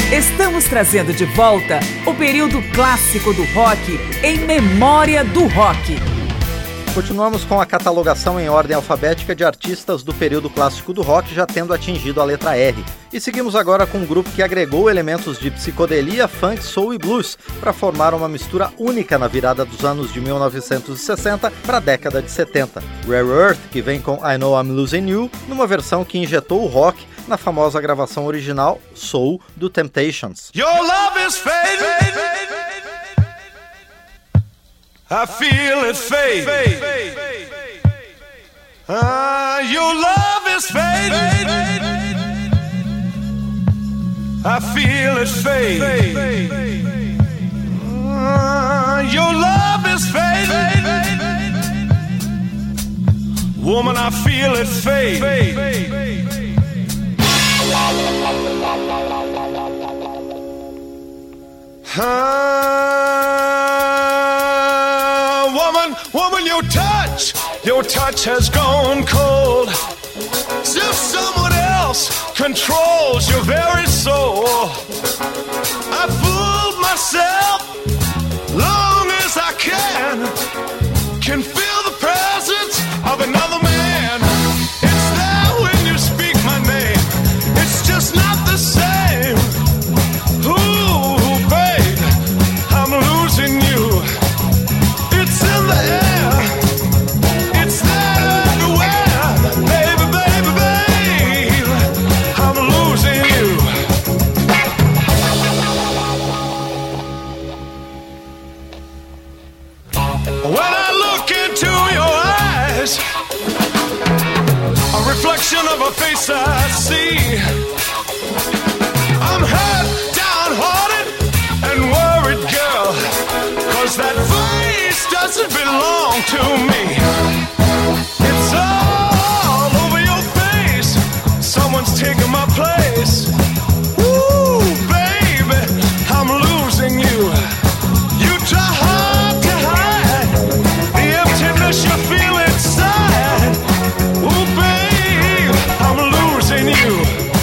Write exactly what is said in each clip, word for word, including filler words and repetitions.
Estamos trazendo de volta o período clássico do rock em memória do rock. Continuamos com a catalogação em ordem alfabética de artistas do período clássico do rock, já tendo atingido a letra R. E seguimos agora com um grupo que agregou elementos de psicodelia, funk, soul e blues para formar uma mistura única na virada dos anos de mil novecentos e sessenta para a década de setenta. Rare Earth, que vem com I Know I'm Losing You, numa versão que injetou o rock na famosa gravação original Soul do Temptations. Your love is fading, I feel it fade. Ah, your love is fading, I feel it fade. Ah, your love is fading, woman, I feel it fade. Ah, woman, woman, your touch, your touch has gone cold. As if someone else controls your very soul. I fooled myself long as I can. Can feel the presence of another man. It's there when you speak my name. It's just not the same. Ooh, babe, I'm losing you. It's in the air. It's there everywhere. Baby, baby, babe, I'm losing you. When I look into your eyes, a reflection of a face I see. I'm hurt, downhearted, and worried, girl, 'cause that face doesn't belong to me. It's all over your face. Someone's taking my place. Ooh, baby, I'm losing you. You try hard to hide the emptiness you feel inside. Ooh, babe, I'm losing you.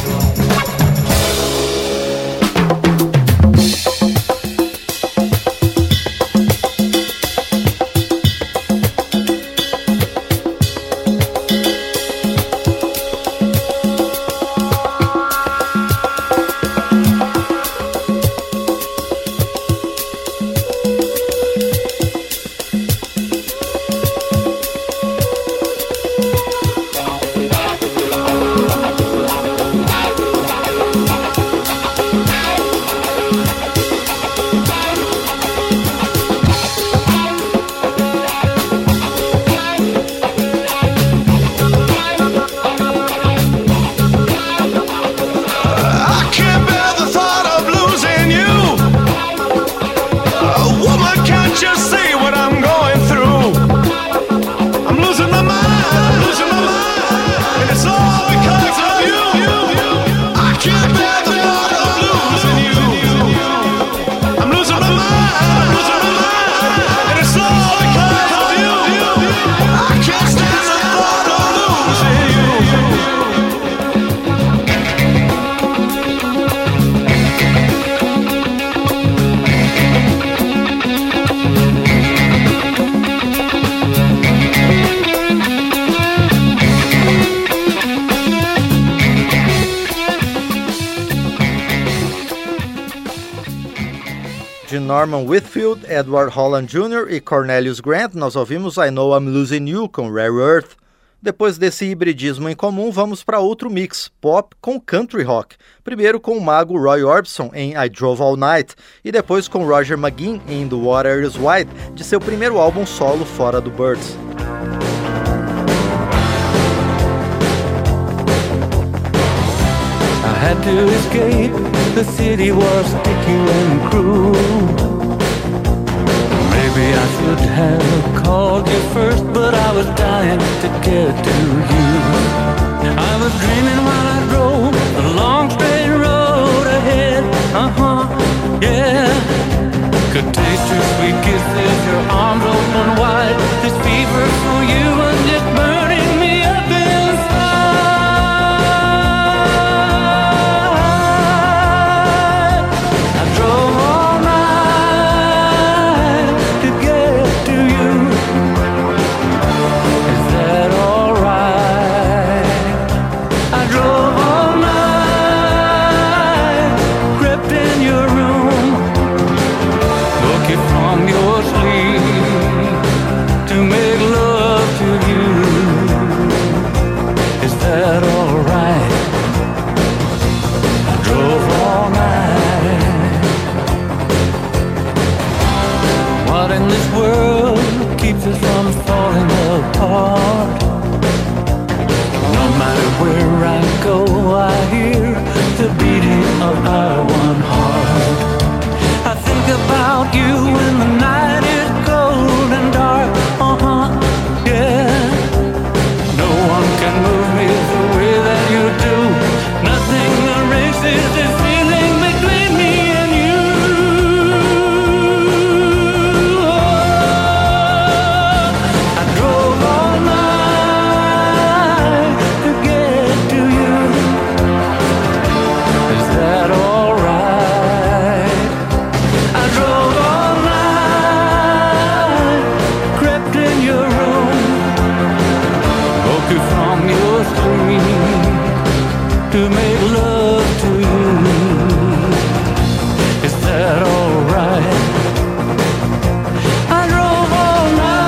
Norman Whitfield, Edward Holland Júnior e Cornelius Grant, nós ouvimos I Know I'm Losing You com Rare Earth. Depois desse hibridismo em comum, vamos para outro mix, pop com country rock. Primeiro com o mago Roy Orbison em I Drove All Night e depois com Roger McGuinn em The Water Is Wide, de seu primeiro álbum solo fora do Byrds. I had to escape, the city was sticky and cruel. Maybe I should have called you first, but I was dying to get to you. I was dreaming while I drove the long straight road ahead. Uh-huh, yeah. Could taste your sweet kisses, your arms open wide. This fever for you was just burning me up inside. of our one heart. I think about you when the night is cold and dark. Uh-huh, yeah. No one can move me the way that you do. Nothing erases this feeling between me and you. Oh, I drove all night to get to you. Is that all right? I drove all night, crept in your room, woke you from your sleep to make love to you. Is that all right? I drove all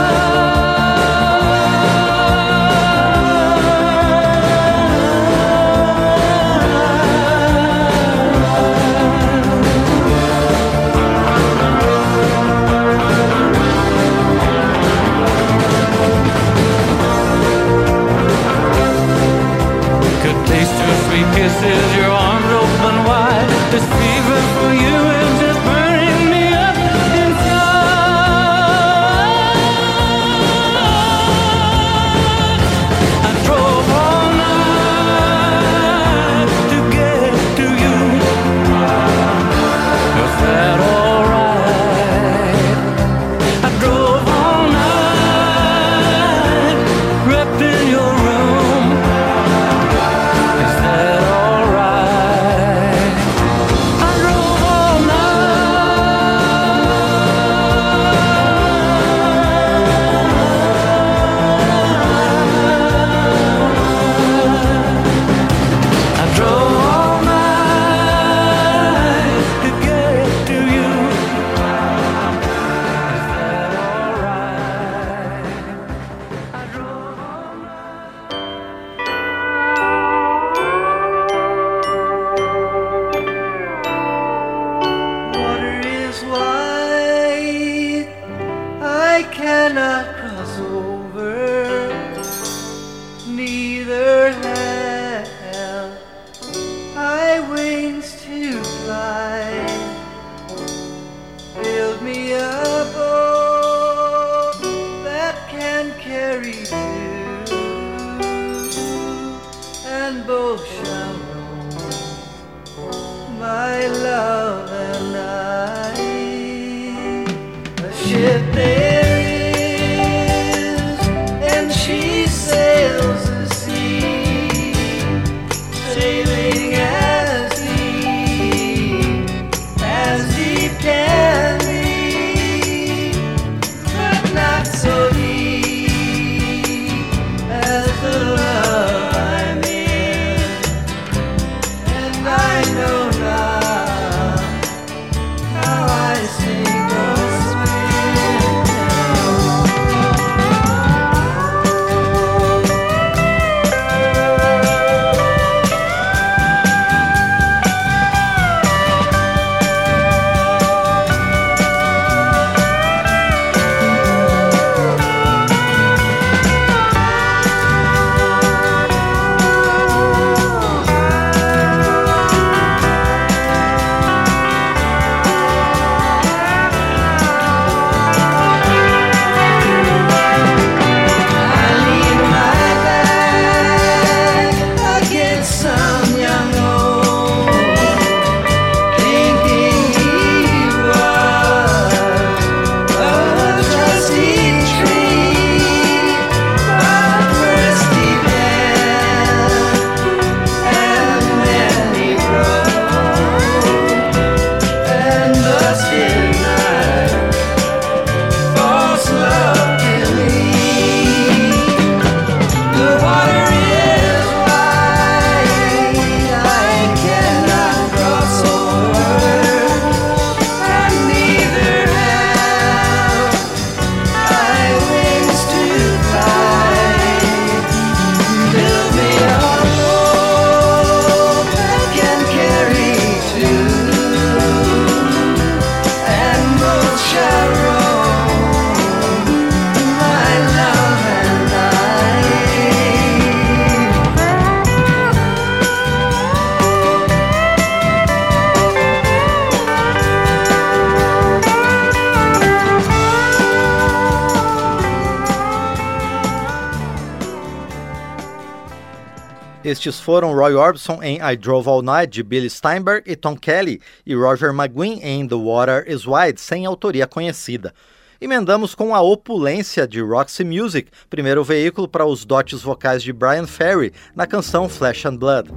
could taste your sweet kisses, your arms open wide. This fever for you is just burning. Estes foram Roy Orbison em I Drove All Night, de Billy Steinberg e Tom Kelly, e Roger McGuinn em The Water is Wide, sem autoria conhecida. Emendamos com a opulência de Roxy Music, primeiro veículo para os dotes vocais de Bryan Ferry, na canção Flesh and Blood.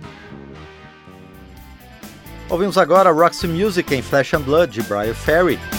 Ouvimos agora Roxy Music em Flesh and Blood, de Bryan Ferry,